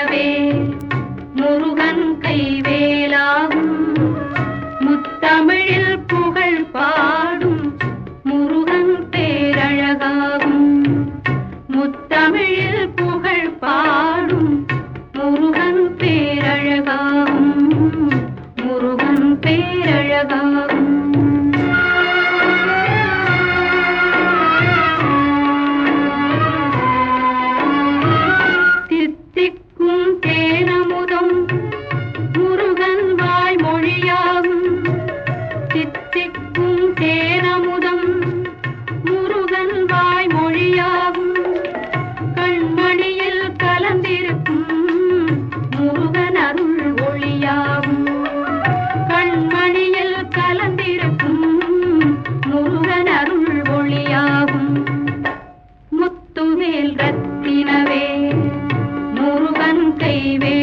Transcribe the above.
ரத்தினவே முருகன் கைவேலாகும் முத்தமிழில் புகழ் பாடும் முருகன் பேரழகாகும் முத்தமிழில் புகழ் பாடும் முருகன் பேரழகாகும் முருகன் பேரழகாகும் தித்திக்கும் தேனமுதம் முருகன் வாய்மொழியாகும் தித்திக்கும் தேனமுதம் முருகன் வாய்மொழியாகும் கண்மணியில் கலந்திருக்கும் முருகன் அருள் ஒளியாகும் கண்மணியில் கலந்திருக்கும் முருகன் அருள் ஒளியாகும் முத்துவேல் ரத்தினவே முருகன் கைவே